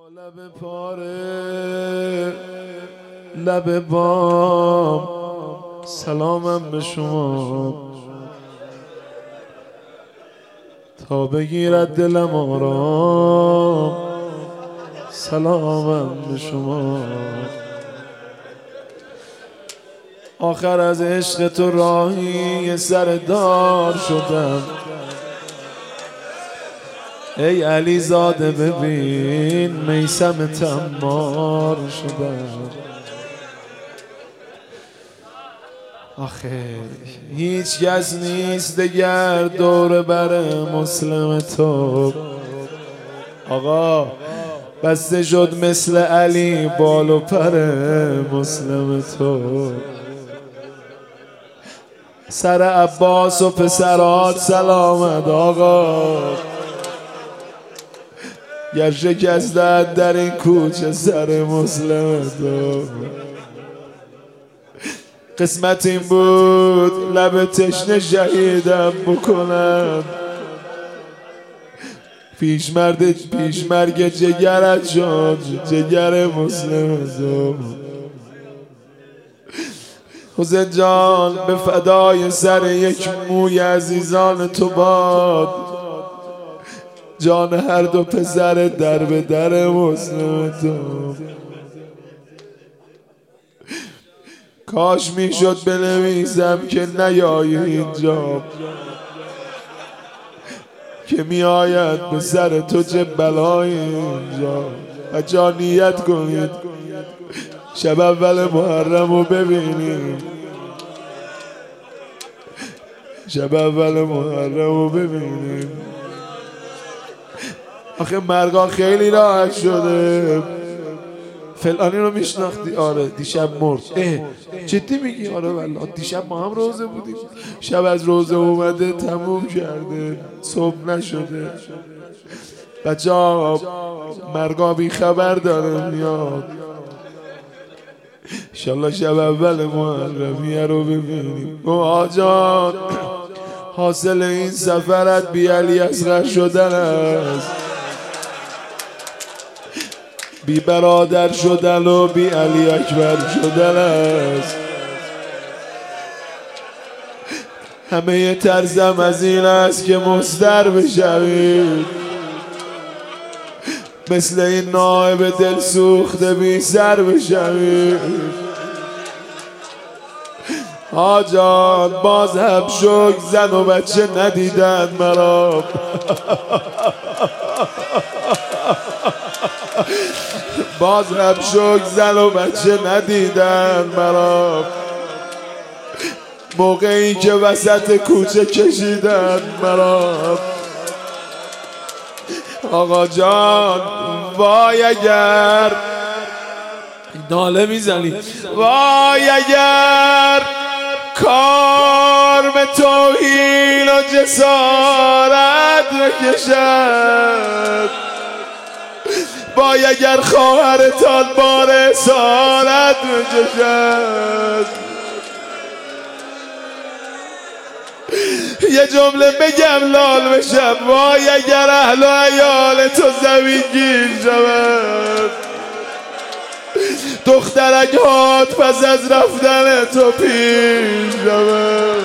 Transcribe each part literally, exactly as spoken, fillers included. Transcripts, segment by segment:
لب پاره لب بام سلامم به شما تا بگیرد دلم آرام سلامم به شما آخر از عشق تو راهی سردار شدم ای علی زاده ببین میثم تمار شدم آخه هیچ کس نیست دگر دور بر مسلم تو آقا بسته شد مثل علی بال و پر مسلم تو سر عباس و پسرات سلامت آقا گر شکستت در این کوچه سر مسلم تو قسمت این بود لب تشنه شهیدم بکنم پیش مرد پیش مرگ جگرت شد جگر مسلم تو حسین جان به فدای سر یک موی عزیزان تو باد جان هر دو پسر در به در مسلم تو کاش میشد بنویسم که نیایی اینجا که میآید به سر تو چه بلایی اینجا بچه‌ها نیت کنید شب اول محرم رو ببینیم شب اول محرم رو ببینیم آخه مرگا خیلی راحت شده فلانی رو میشناختی؟ آره دیشب مرد. اه جدی میگی؟ آره والله دیشب ما هم روزه بودیم شب از روزه اومده تموم کرده صبح نشده بچه ها مرگا بی خبر داره میاد انشالله شب اول محرمیه رو ببینیم گو آجان حاصل این سفرت بی علی اصغر شدن است بی برادر شدن و بی علی اکبر شدن است همه ترسم از این است که مصدر بشوید مثل این نائب دل سوخته بی سر بشوید آجان باز هم شک زن و بچه ندیدن مرا باز هم شک زن و بچه ندیدن مرا موقعی که وسط کوچه کشیدن مرا آقا جان وای اگر ناله میزنی وای اگر کار به توهین و جسارت بکشد وای اگر خواهرتان بار اسارت بکشد یه جمله بگم لال بشم وای اگر اهل و عیال تو زمین گیر شود دخترک هات پس از رفتن تو پیش شود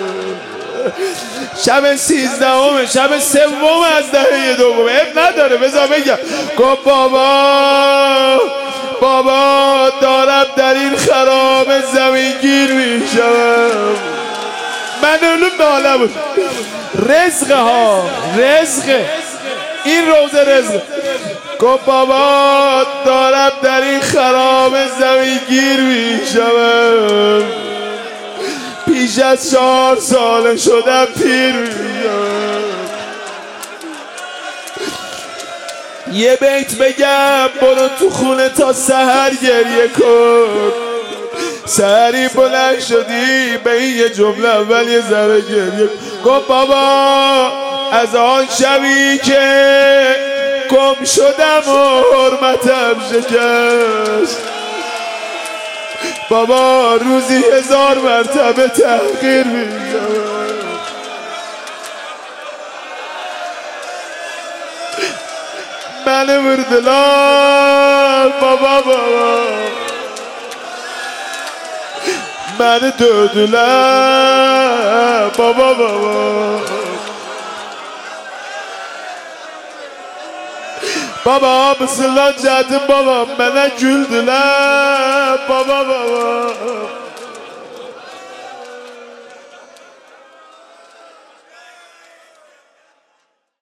شب سیزدهم شب سوم از دهه دوم اب نداره بذار بگم گفت بابا بابا دارم در این خراب زمین گیر میشم من اولو ناله بود رزقه ها رزقه این روز رزقه گفت بابا دارم در این خراب زمین گیر میشم پیش از چهار سال شدم پیر میشم یه بیت بگم برو تو خونه تا سحر گریه کن سحری بلند شدی به این یه جمله اول یه ذره گریه گفت بابا از آن شبی که گم شدم و حرمتم شکست بابا روزی هزار مرتبه تحقیر می‌شم منو vurdular baba baba, beni dövdüler baba baba. Baba mısın lan cadım babam, bana güldüler baba baba.